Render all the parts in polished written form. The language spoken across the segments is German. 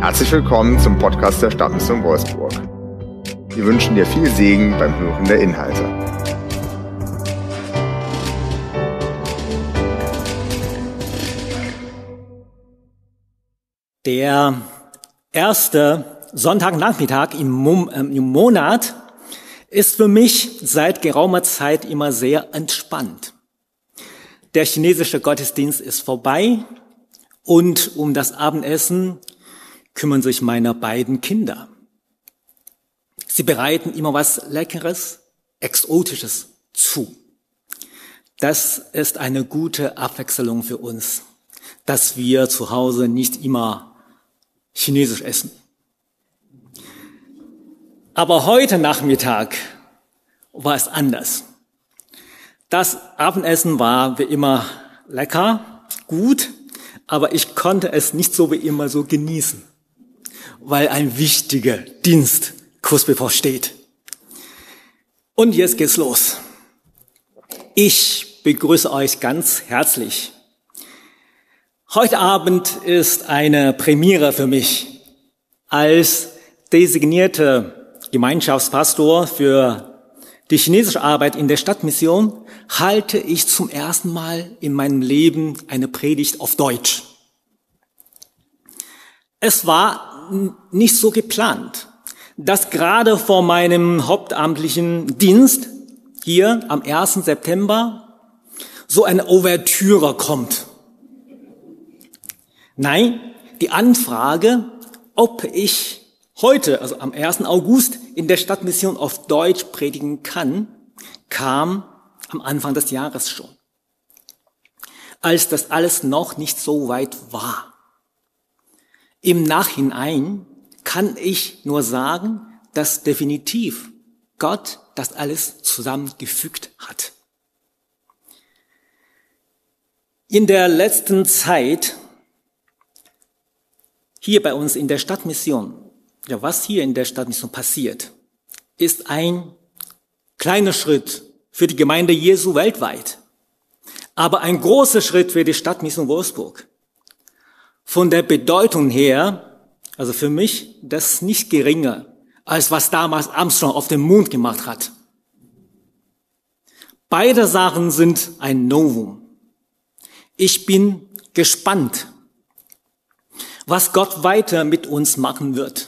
Herzlich willkommen zum Podcast der Stadtmission Wolfsburg. Wir wünschen dir viel Segen beim Hören der Inhalte. Der erste Sonntagnachmittag im Monat ist für mich seit geraumer Zeit immer sehr entspannt. Der chinesische Gottesdienst ist vorbei und um das Abendessen kümmern sich meine beiden Kinder. Sie bereiten immer was Leckeres, Exotisches zu. Das ist eine gute Abwechslung für uns, dass wir zu Hause nicht immer Chinesisch essen. Aber heute Nachmittag war es anders. Das Abendessen war wie immer lecker, gut, aber ich konnte es nicht so wie immer so genießen, weil ein wichtiger Dienst kurz bevorsteht. Und jetzt geht's los. Ich begrüße euch ganz herzlich. Heute Abend ist eine Premiere für mich. Als designierter Gemeinschaftspastor für die chinesische Arbeit in der Stadtmission halte ich zum ersten Mal in meinem Leben eine Predigt auf Deutsch. Es war nicht so geplant, dass gerade vor meinem hauptamtlichen Dienst hier am 1. September so eine Ouvertüre kommt. Nein, die Anfrage, ob ich heute, also am 1. August, in der Stadtmission auf Deutsch predigen kann, kam am Anfang des Jahres schon, als das alles noch nicht so weit war. Im Nachhinein kann ich nur sagen, dass definitiv Gott das alles zusammengefügt hat. In der letzten Zeit, hier bei uns in der Stadtmission, ja, was hier in der Stadtmission passiert, ist ein kleiner Schritt für die Gemeinde Jesu weltweit, aber ein großer Schritt für die Stadtmission Wolfsburg. Von der Bedeutung her, also für mich, das nicht geringer, als was damals Armstrong auf dem Mond gemacht hat. Beide Sachen sind ein Novum. Ich bin gespannt, was Gott weiter mit uns machen wird.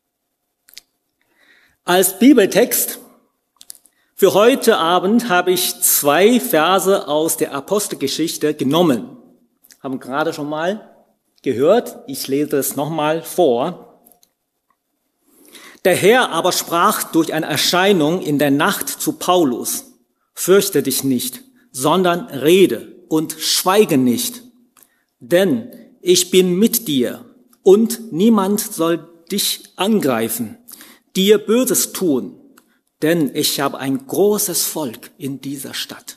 Als Bibeltext für heute Abend habe ich 2 Verse aus der Apostelgeschichte genommen. Haben gerade schon mal gehört, ich lese es nochmal vor. Der Herr aber sprach durch eine Erscheinung in der Nacht zu Paulus: Fürchte dich nicht, sondern rede und schweige nicht, denn ich bin mit dir und niemand soll dich angreifen, dir Böses tun, denn ich habe ein großes Volk in dieser Stadt.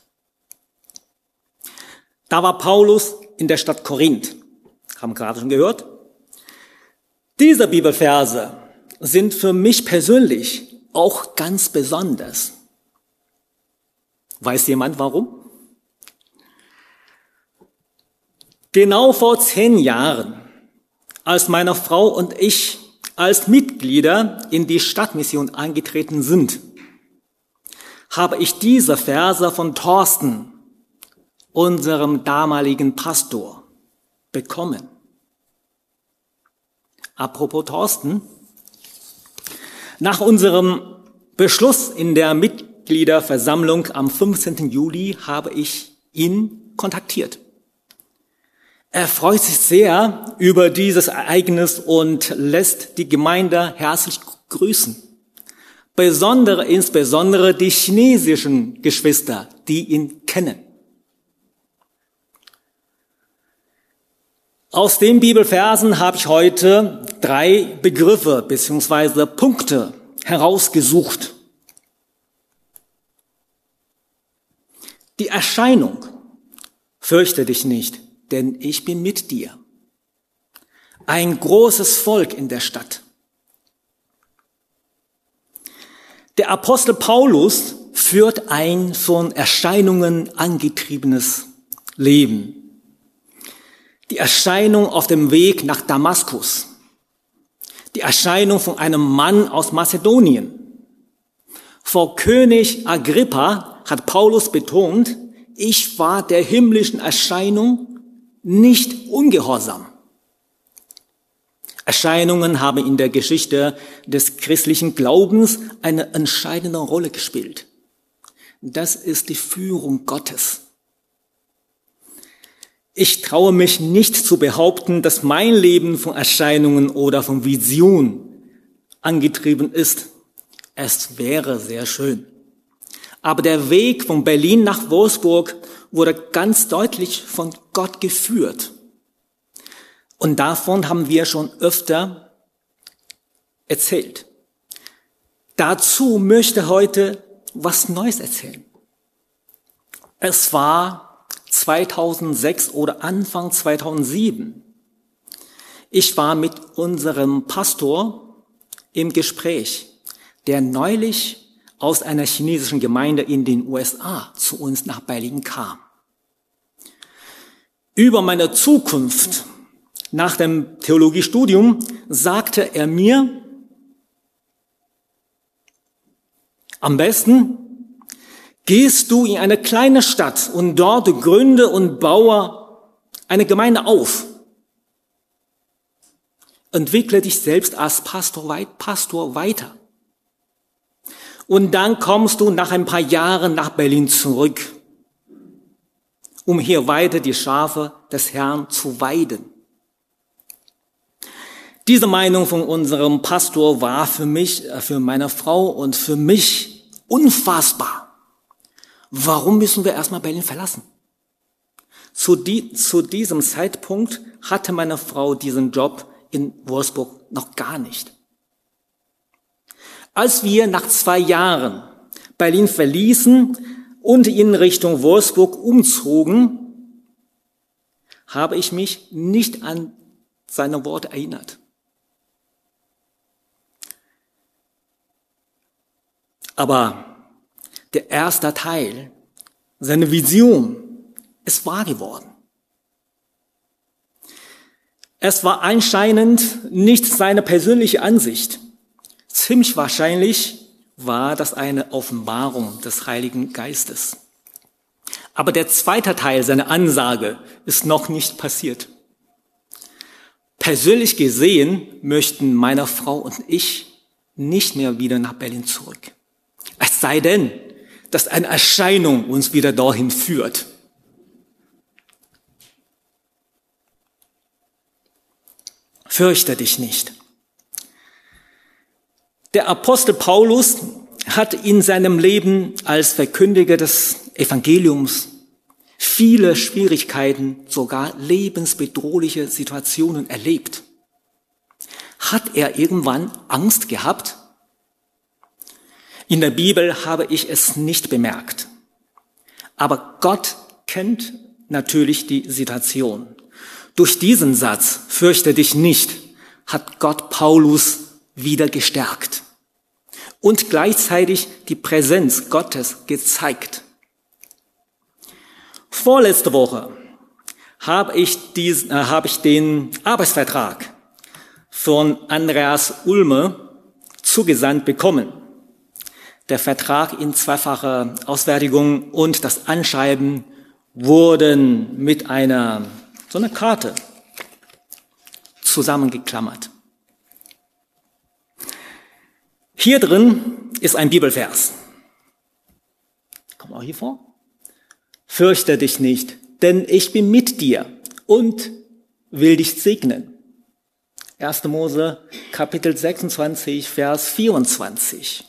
Da war Paulus in der Stadt Korinth. Haben gerade schon gehört. Diese Bibelverse sind für mich persönlich auch ganz besonders. Weiß jemand warum? Genau vor 10 Jahren, als meine Frau und ich als Mitglieder in die Stadtmission eingetreten sind, habe ich diese Verse von Thorsten, unserem damaligen Pastor, bekommen. Apropos Thorsten, nach unserem Beschluss in der Mitgliederversammlung am 15. Juli habe ich ihn kontaktiert. Er freut sich sehr über dieses Ereignis und lässt die Gemeinde herzlich grüßen. Insbesondere die chinesischen Geschwister, die ihn kennen. Aus den Bibelversen habe ich heute 3 Begriffe bzw. Punkte herausgesucht. Die Erscheinung: Fürchte dich nicht, denn ich bin mit dir. Ein großes Volk in der Stadt. Der Apostel Paulus führt ein von Erscheinungen angetriebenes Leben. Die Erscheinung auf dem Weg nach Damaskus. die Erscheinung von einem Mann aus Mazedonien. Vor König Agrippa hat Paulus betont, ich war der himmlischen Erscheinung nicht ungehorsam. Erscheinungen haben in der Geschichte des christlichen Glaubens eine entscheidende Rolle gespielt. Das ist die Führung Gottes. Ich traue mich nicht zu behaupten, dass mein Leben von Erscheinungen oder von Visionen angetrieben ist. Es wäre sehr schön. Aber der Weg von Berlin nach Wolfsburg wurde ganz deutlich von Gott geführt. Und davon haben wir schon öfter erzählt. Dazu möchte ich heute was Neues erzählen. Es war 2006 oder Anfang 2007. Ich war mit unserem Pastor im Gespräch, der neulich aus einer chinesischen Gemeinde in den USA zu uns nach Berlin kam. Über meine Zukunft nach dem Theologiestudium sagte er mir, am besten gehst du in eine kleine Stadt und dort gründe und baue eine Gemeinde auf. Entwickle dich selbst als Pastor weiter. Und dann kommst du nach ein paar Jahren nach Berlin zurück, um hier weiter die Schafe des Herrn zu weiden. Diese Meinung von unserem Pastor war für mich, für meine Frau und für mich unfassbar. Warum müssen wir erstmal Berlin verlassen? Zu diesem Zeitpunkt hatte meine Frau diesen Job in Wolfsburg noch gar nicht. Als wir nach 2 Jahren Berlin verließen und in Richtung Wolfsburg umzogen, habe ich mich nicht an seine Worte erinnert. Aber der erste Teil, seine Vision, ist wahr geworden. Es war anscheinend nicht seine persönliche Ansicht. Ziemlich wahrscheinlich war das eine Offenbarung des Heiligen Geistes. Aber der zweite Teil seiner Ansage ist noch nicht passiert. Persönlich gesehen möchten meine Frau und ich nicht mehr wieder nach Berlin zurück. Es sei denn, dass eine Erscheinung uns wieder dorthin führt. Fürchte dich nicht. Der Apostel Paulus hat in seinem Leben als Verkündiger des Evangeliums viele Schwierigkeiten, sogar lebensbedrohliche Situationen erlebt. Hat er irgendwann Angst gehabt? In der Bibel habe ich es nicht bemerkt. Aber Gott kennt natürlich die Situation. Durch diesen Satz, fürchte dich nicht, hat Gott Paulus wieder gestärkt und gleichzeitig die Präsenz Gottes gezeigt. Vorletzte Woche habe ich den Arbeitsvertrag von Andreas Ulme zugesandt bekommen. Der Vertrag in 2-facher Ausfertigung und das Anschreiben wurden mit so einer Karte zusammengeklammert. Hier drin ist ein Bibelvers. Kommt auch hier vor. Fürchte dich nicht, denn ich bin mit dir und will dich segnen. 1. Mose, Kapitel 26, Vers 24.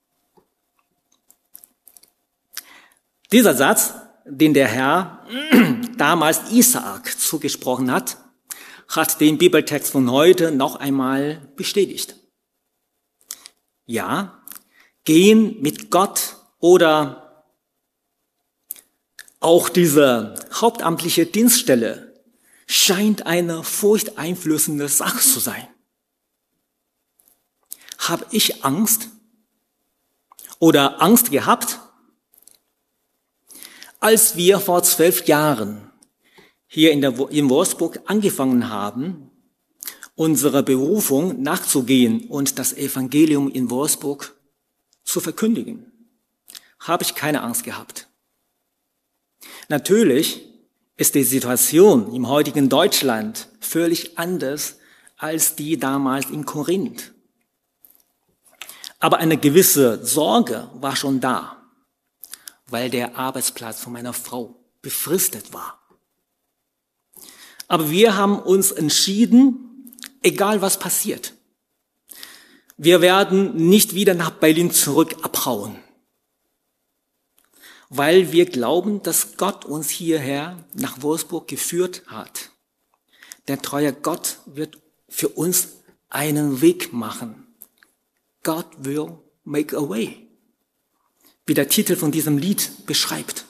Dieser Satz, den der Herr damals Isaak zugesprochen hat, hat den Bibeltext von heute noch einmal bestätigt. Ja, gehen mit Gott oder auch diese hauptamtliche Dienststelle scheint eine furchteinflößende Sache zu sein. Habe ich Angst oder Angst gehabt? Als wir vor 12 Jahren hier in Wolfsburg angefangen haben unserer Berufung nachzugehen und das Evangelium in Wolfsburg zu verkündigen, habe ich keine Angst gehabt. Natürlich ist die Situation im heutigen Deutschland völlig anders als die damals in Korinth. Aber eine gewisse Sorge war schon da, weil der Arbeitsplatz von meiner Frau befristet war. Aber wir haben uns entschieden, egal was passiert, wir werden nicht wieder nach Berlin zurück abhauen, weil wir glauben, dass Gott uns hierher nach Wolfsburg geführt hat. Der treue Gott wird für uns einen Weg machen. God will make a way, wie der Titel von diesem Lied beschreibt.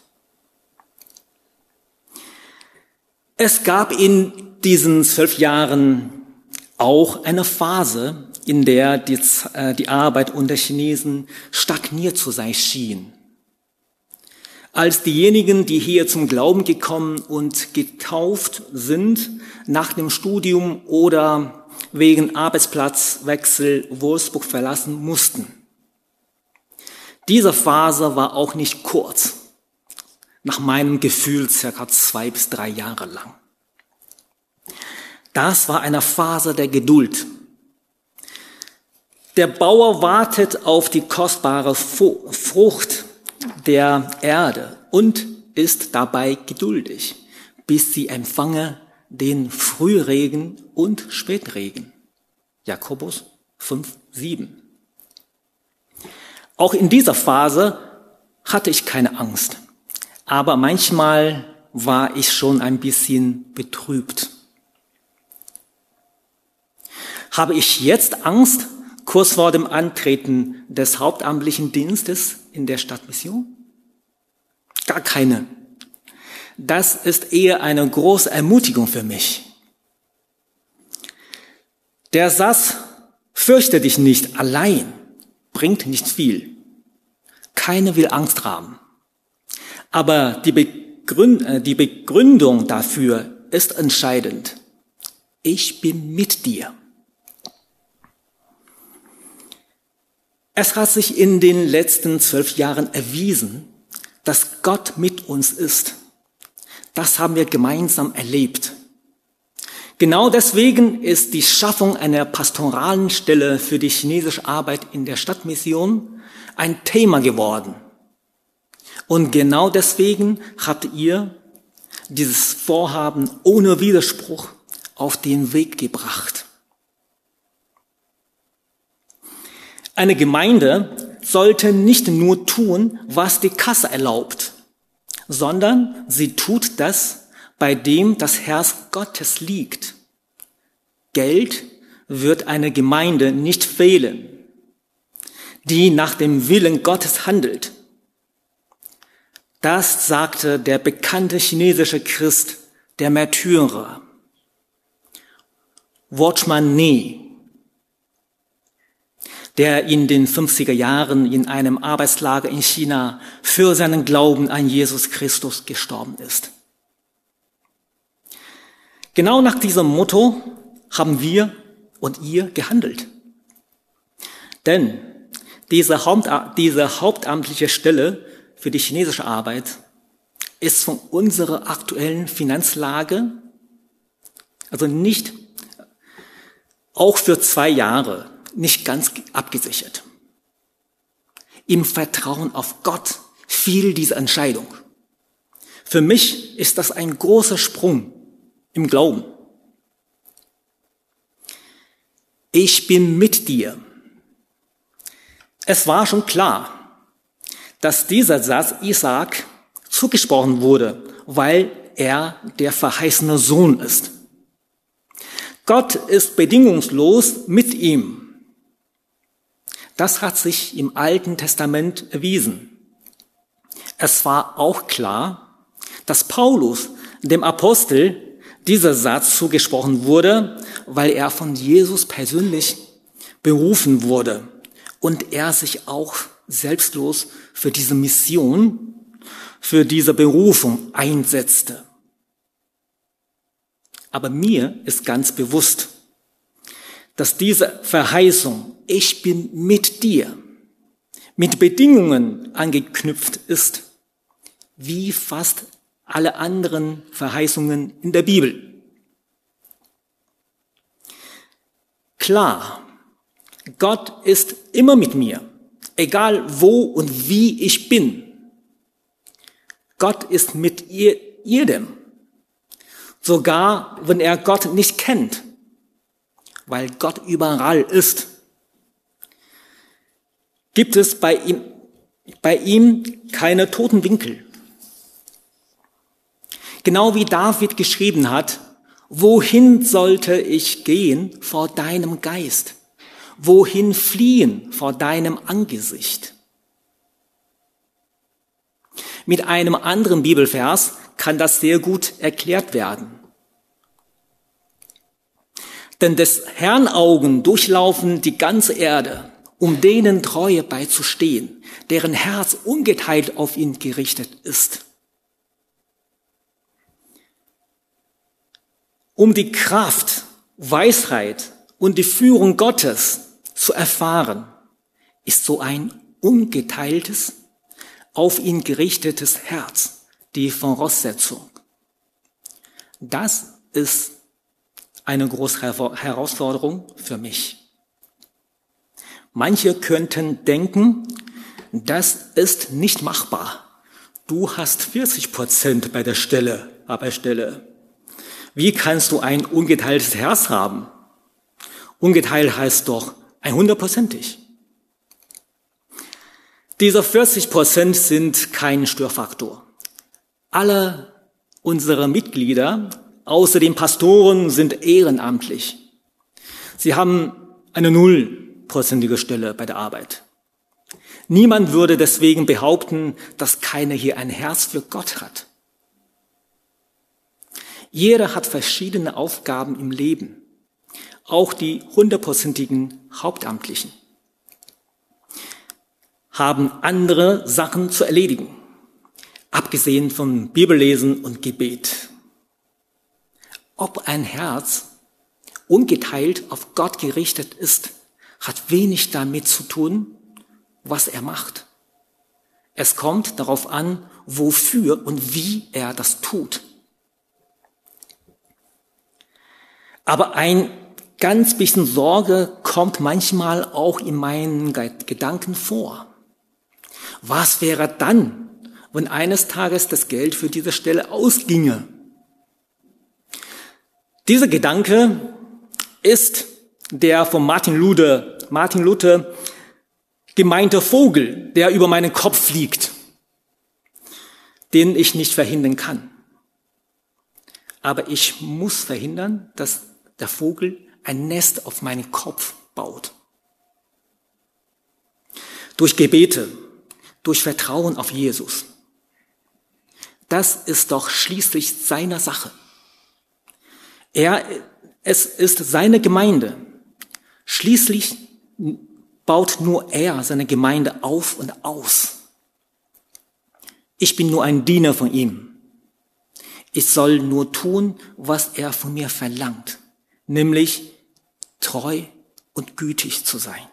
Es gab in diesen 12 Jahren auch eine Phase, in der die Arbeit unter Chinesen stagniert zu sein schien. Als diejenigen, die hier zum Glauben gekommen und getauft sind, nach dem Studium oder wegen Arbeitsplatzwechsel Wolfsburg verlassen mussten. Diese Phase war auch nicht kurz, nach meinem Gefühl circa 2 bis 3 Jahre lang. Das war eine Phase der Geduld. Der Bauer wartet auf die kostbare Frucht der Erde und ist dabei geduldig, bis sie empfange den Frühregen und Spätregen. Jakobus 5,7. Auch in dieser Phase hatte ich keine Angst, aber manchmal war ich schon ein bisschen betrübt. Habe ich jetzt Angst, kurz vor dem Antreten des hauptamtlichen Dienstes in der Stadtmission? Gar keine. Das ist eher eine große Ermutigung für mich. Der Satz, fürchte dich nicht, allein, bringt nicht viel. Keiner will Angst haben. Aber die Begründung dafür ist entscheidend. Ich bin mit dir. Es hat sich in den letzten 12 Jahren erwiesen, dass Gott mit uns ist. Das haben wir gemeinsam erlebt. Genau deswegen ist die Schaffung einer pastoralen Stelle für die chinesische Arbeit in der Stadtmission ein Thema geworden. Und genau deswegen habt ihr dieses Vorhaben ohne Widerspruch auf den Weg gebracht. Eine Gemeinde sollte nicht nur tun, was die Kasse erlaubt, sondern sie tut das, bei dem das Herz Gottes liegt. Geld wird eine Gemeinde nicht fehlen, die nach dem Willen Gottes handelt. Das sagte der bekannte chinesische Christ, der Märtyrer, Watchman Nee, der in den 50er Jahren in einem Arbeitslager in China für seinen Glauben an Jesus Christus gestorben ist. Genau nach diesem Motto haben wir und ihr gehandelt. Denn diese hauptamtliche Stelle für die chinesische Arbeit ist von unserer aktuellen Finanzlage, also nicht, auch für 2 Jahre, nicht ganz abgesichert. Im Vertrauen auf Gott fiel diese Entscheidung. Für mich ist das ein großer Sprung im Glauben. Ich bin mit dir. Es war schon klar, dass dieser Satz Isaak zugesprochen wurde, weil er der verheißene Sohn ist. Gott ist bedingungslos mit ihm. Das hat sich im Alten Testament erwiesen. Es war auch klar, dass Paulus, dem Apostel, dieser Satz zugesprochen wurde, weil er von Jesus persönlich berufen wurde und er sich auch selbstlos für diese Mission, für diese Berufung einsetzte. Aber mir ist ganz bewusst, dass diese Verheißung, ich bin mit dir, mit Bedingungen angeknüpft ist, wie fast alle anderen Verheißungen in der Bibel. Klar, Gott ist immer mit mir, egal wo und wie ich bin. Gott ist mit jedem, sogar wenn er Gott nicht kennt, weil Gott überall ist. Gibt es bei ihm keine toten Winkel. Genau wie David geschrieben hat, wohin sollte ich gehen vor deinem Geist? Wohin fliehen vor deinem Angesicht? Mit einem anderen Bibelvers kann das sehr gut erklärt werden. Denn des Herrn Augen durchlaufen die ganze Erde, um denen Treue beizustehen, deren Herz ungeteilt auf ihn gerichtet ist. Um die Kraft, Weisheit und die Führung Gottes zu erfahren, ist so ein ungeteiltes, auf ihn gerichtetes Herz die Voraussetzung. Das ist eine große Herausforderung für mich. Manche könnten denken, das ist nicht machbar. Du hast 40% bei der Arbeitsstelle. Wie kannst du ein ungeteiltes Herz haben? Ungeteilt heißt doch 100%ig. Diese 40% sind kein Störfaktor. Alle unsere Mitglieder, außer den Pastoren, sind ehrenamtlich. Sie haben eine 0%ige Stelle bei der Arbeit. Niemand würde deswegen behaupten, dass keiner hier ein Herz für Gott hat. Jeder hat verschiedene Aufgaben im Leben, auch die 100%igen Hauptamtlichen haben andere Sachen zu erledigen, abgesehen vom Bibellesen und Gebet. Ob ein Herz ungeteilt auf Gott gerichtet ist, hat wenig damit zu tun, was er macht. Es kommt darauf an, wofür und wie er das tut. Aber ein ganz bisschen Sorge kommt manchmal auch in meinen Gedanken vor. Was wäre dann, wenn eines Tages das Geld für diese Stelle ausginge? Dieser Gedanke ist der von Martin Luther gemeinte Vogel, der über meinen Kopf fliegt, den ich nicht verhindern kann. Aber ich muss verhindern, dass der Vogel ein Nest auf meinen Kopf baut. Durch Gebete, durch Vertrauen auf Jesus. Das ist doch schließlich seine Sache. Es ist seine Gemeinde. Schließlich baut nur er seine Gemeinde auf und aus. Ich bin nur ein Diener von ihm. Ich soll nur tun, was er von mir verlangt, nämlich treu und gütig zu sein.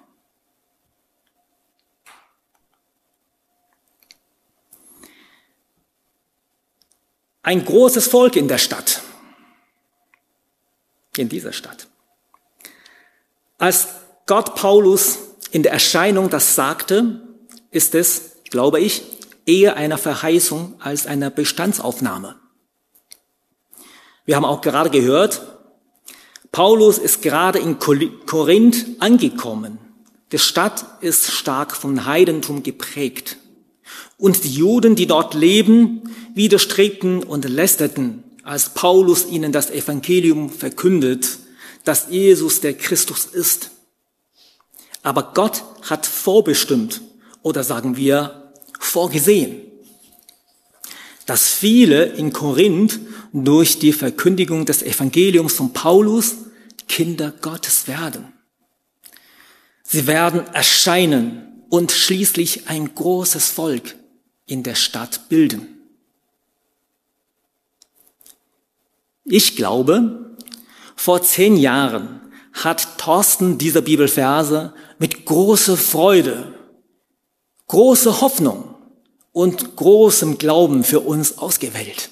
Ein großes Volk in dieser Stadt. Als Gott Paulus in der Erscheinung das sagte, ist es, glaube ich, eher eine Verheißung als eine Bestandsaufnahme. Wir haben auch gerade gehört, Paulus ist gerade in Korinth angekommen. Die Stadt ist stark vom Heidentum geprägt. Und die Juden, die dort leben, widerstrebten und lästerten, als Paulus ihnen das Evangelium verkündet, dass Jesus der Christus ist. Aber Gott hat vorbestimmt, oder sagen wir, vorgesehen, dass viele in Korinth durch die Verkündigung des Evangeliums von Paulus Kinder Gottes werden. Sie werden erscheinen und schließlich ein großes Volk in der Stadt bilden. Ich glaube, vor 10 Jahren hat Thorsten diese Bibelverse mit großer Freude, großer Hoffnung und großem Glauben für uns ausgewählt.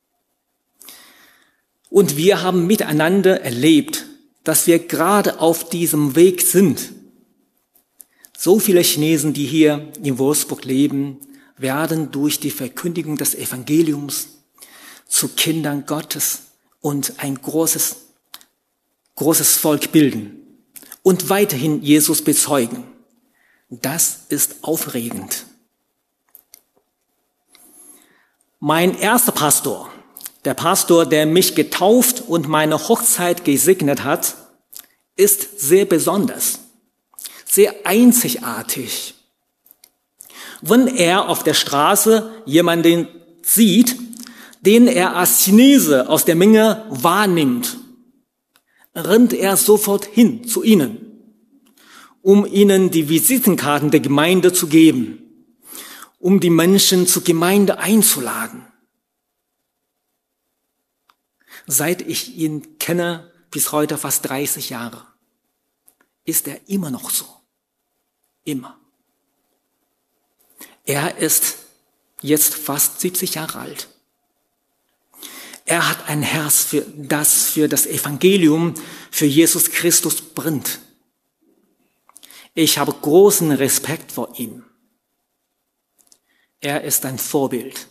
Und wir haben miteinander erlebt, dass wir gerade auf diesem Weg sind. So viele Chinesen, die hier in Wolfsburg leben, werden durch die Verkündigung des Evangeliums zu Kindern Gottes und ein großes Volk bilden und weiterhin Jesus bezeugen. Das ist aufregend. Mein erster Pastor, der Pastor, der mich getauft und meine Hochzeit gesegnet hat, ist sehr besonders, sehr einzigartig. Wenn er auf der Straße jemanden sieht, den er als Chinese aus der Menge wahrnimmt, rennt er sofort hin zu ihnen, um ihnen die Visitenkarten der Gemeinde zu geben, um die Menschen zur Gemeinde einzuladen. Seit ich ihn kenne, bis heute fast 30 Jahre, ist er immer noch so. Immer. Er ist jetzt fast 70 Jahre alt. Er hat ein Herz für das Evangelium, für Jesus Christus brennt. Ich habe großen Respekt vor ihm. Er ist ein Vorbild.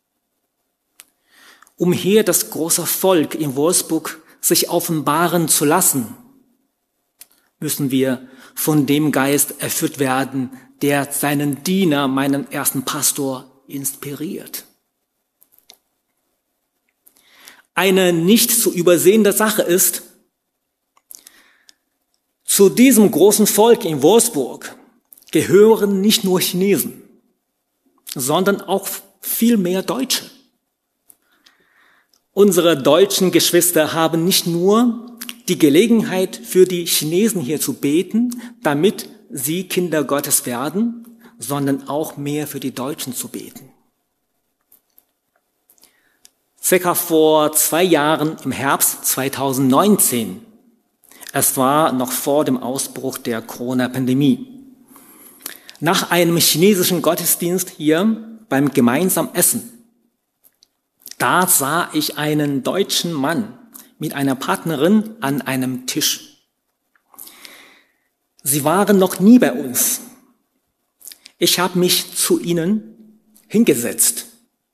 Um hier das große Volk in Wolfsburg sich offenbaren zu lassen, müssen wir von dem Geist erfüllt werden, der seinen Diener, meinen ersten Pastor, inspiriert. Eine nicht zu übersehende Sache ist, zu diesem großen Volk in Wolfsburg gehören nicht nur Chinesen, sondern auch viel mehr Deutsche. Unsere deutschen Geschwister haben nicht nur die Gelegenheit, für die Chinesen hier zu beten, damit sie Kinder Gottes werden, sondern auch mehr für die Deutschen zu beten. Circa vor 2 Jahren im Herbst 2019, es war noch vor dem Ausbruch der Corona-Pandemie, nach einem chinesischen Gottesdienst hier beim gemeinsamen Essen, da sah ich einen deutschen Mann mit einer Partnerin an einem Tisch. Sie waren noch nie bei uns. Ich habe mich zu ihnen hingesetzt.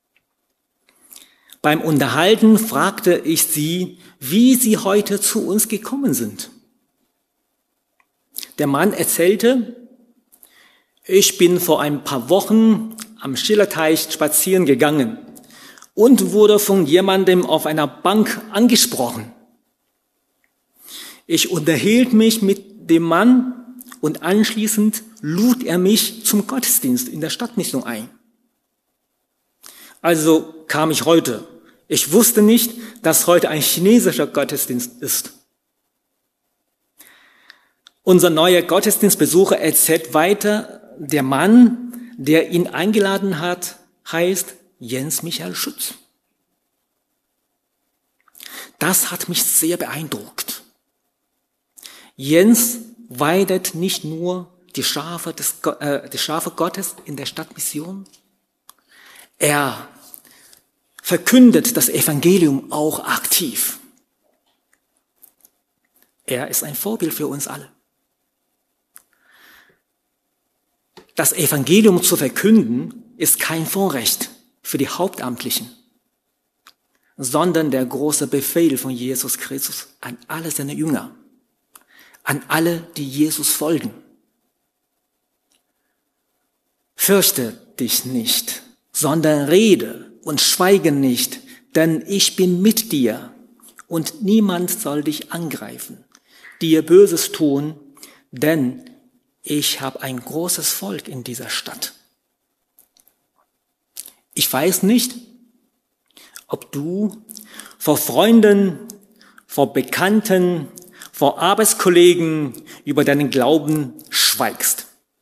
Beim Unterhalten fragte ich sie, wie sie heute zu uns gekommen sind. Der Mann erzählte, ich bin vor ein paar Wochen am Schillerteich spazieren gegangen und wurde von jemandem auf einer Bank angesprochen. Ich unterhielt mich mit dem Mann und anschließend lud er mich zum Gottesdienst in der Stadtmission ein. Also kam ich heute. Ich wusste nicht, dass heute ein chinesischer Gottesdienst ist. Unser neuer Gottesdienstbesucher erzählt weiter, der Mann, der ihn eingeladen hat, heißt Jens Michael Schütz. Das hat mich sehr beeindruckt. Jens weidet nicht nur die Schafe Gottes in der Stadtmission, er verkündet das Evangelium auch aktiv. Er ist ein Vorbild für uns alle. Das Evangelium zu verkünden ist kein Vorrecht für die Hauptamtlichen, sondern der große Befehl von Jesus Christus an alle seine Jünger, an alle, die Jesus folgen. Fürchte dich nicht, sondern rede und schweige nicht, denn ich bin mit dir und niemand soll dich angreifen, dir Böses tun, denn ich habe ein großes Volk in dieser Stadt. Ich weiß nicht, ob du vor Freunden, vor Bekannten, vor Arbeitskollegen über deinen Glauben schweigst.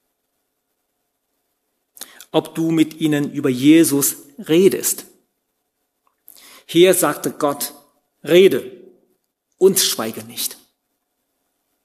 Ob du mit ihnen über Jesus redest. Hier sagte Gott, rede und schweige nicht.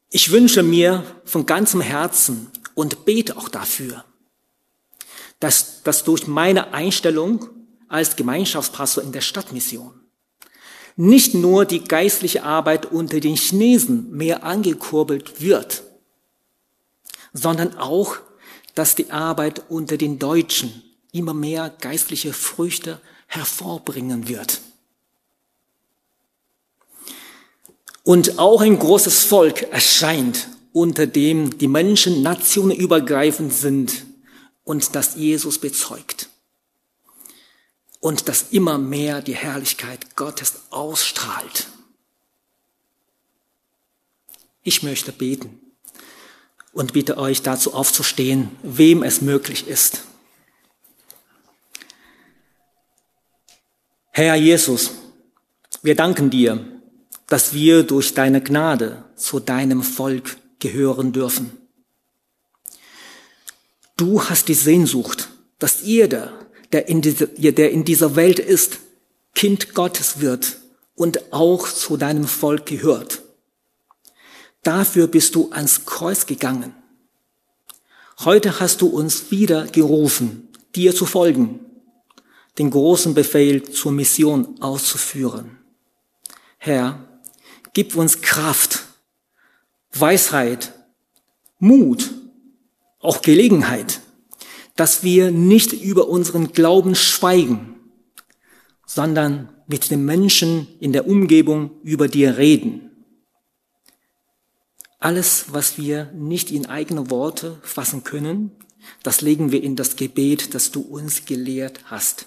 Ich wünsche mir von ganzem Herzen und bete auch dafür, dass durch meine Einstellung als Gemeinschaftspastor in der Stadtmission nicht nur die geistliche Arbeit unter den Chinesen mehr angekurbelt wird, sondern auch, dass die Arbeit unter den Deutschen immer mehr geistliche Früchte hervorbringen wird. Und auch ein großes Volk erscheint, unter dem die Menschen nationenübergreifend sind und das Jesus bezeugt. Und das immer mehr die Herrlichkeit Gottes ausstrahlt. Ich möchte beten und bitte euch dazu aufzustehen, wem es möglich ist. Herr Jesus, wir danken dir, dass wir durch deine Gnade zu deinem Volk gehören dürfen. Du hast die Sehnsucht, dass jeder, der in dieser Welt ist, Kind Gottes wird und auch zu deinem Volk gehört. Dafür bist du ans Kreuz gegangen. Heute hast du uns wieder gerufen, dir zu folgen, den großen Befehl zur Mission auszuführen. Herr, gib uns Kraft, Weisheit, Mut, auch Gelegenheit, dass wir nicht über unseren Glauben schweigen, sondern mit den Menschen in der Umgebung über dir reden. Alles, was wir nicht in eigene Worte fassen können, das legen wir in das Gebet, das du uns gelehrt hast.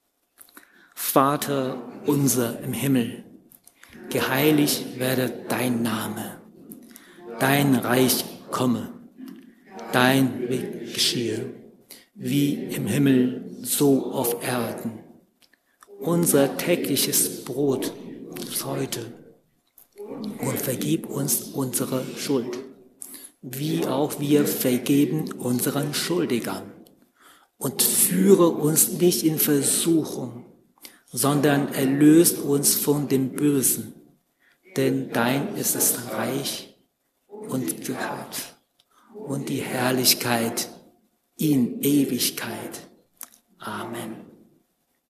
Vater unser im Himmel, geheiligt werde dein Name, dein Reich komme, dein Weg geschehe, wie im Himmel, so auf Erden. Unser tägliches Brot heute und vergib uns unsere Schuld, wie auch wir vergeben unseren Schuldigern. Und führe uns nicht in Versuchung, sondern erlöst uns von dem Bösen. Denn dein ist das Reich und die Kraft und die Herrlichkeit in Ewigkeit. Amen.